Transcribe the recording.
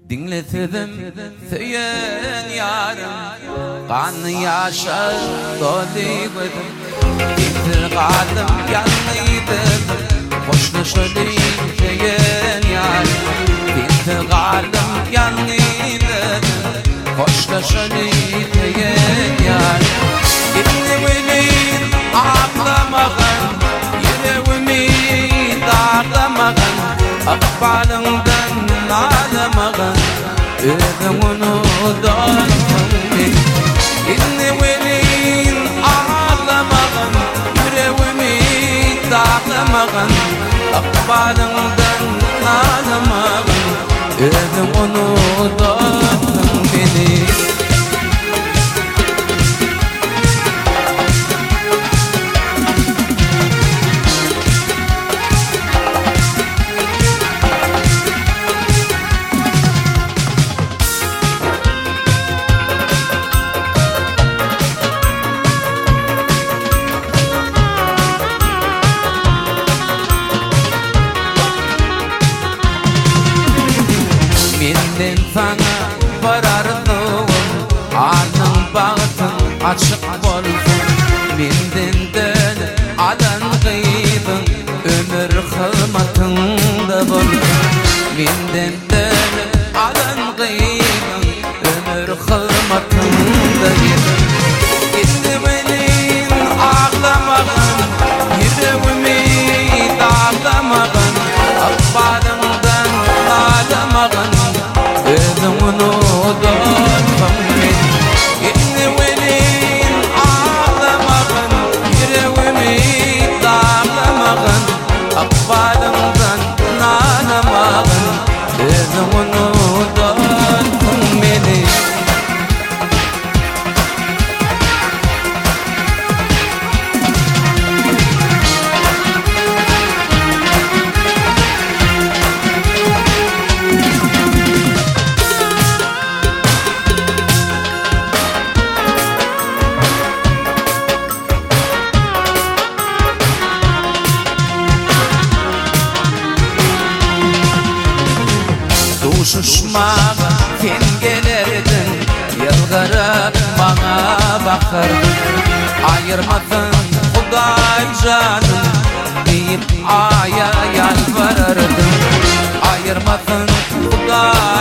Dinletedim söyleyen yarım, kanı yaşa doluyordum. İntikalım yanlıydım, hoşlaşalım söyleyen yarım. İntikalım yanlıydım, hoşlaşalım söyleyen yarım. Gittiğimin ağlamağın, yüreğimi dağlamağın, akbalımdan ağlamağın, özüm unudan beni. Gittiğimin ağlamağın, yüreğimi dağlamağın, akbalımdan ağlamağın, özüm unudan beni. Menden sana varardım, alnın bağıtın açık bolsun. Menden dön alan gıydın, ömür hılmatında bolsun. Menden dön alan gıydın, ömür hılmatında bolsun. Gittiğimin ağlamağın, yüreğimi dağlamağın, akbalımdan ağlamağın, özüm unudan beni. Gittiğimin ağlamağın, yüreğimi dağlamağın, akbalımdan ağlamağın, özüm unudan beni. Uşuşmağa sen gelerdin, yılgırıp bana bakardın. Ayırmadın Huday canım deyip aya yalvarırdın. Ayırmadın Huday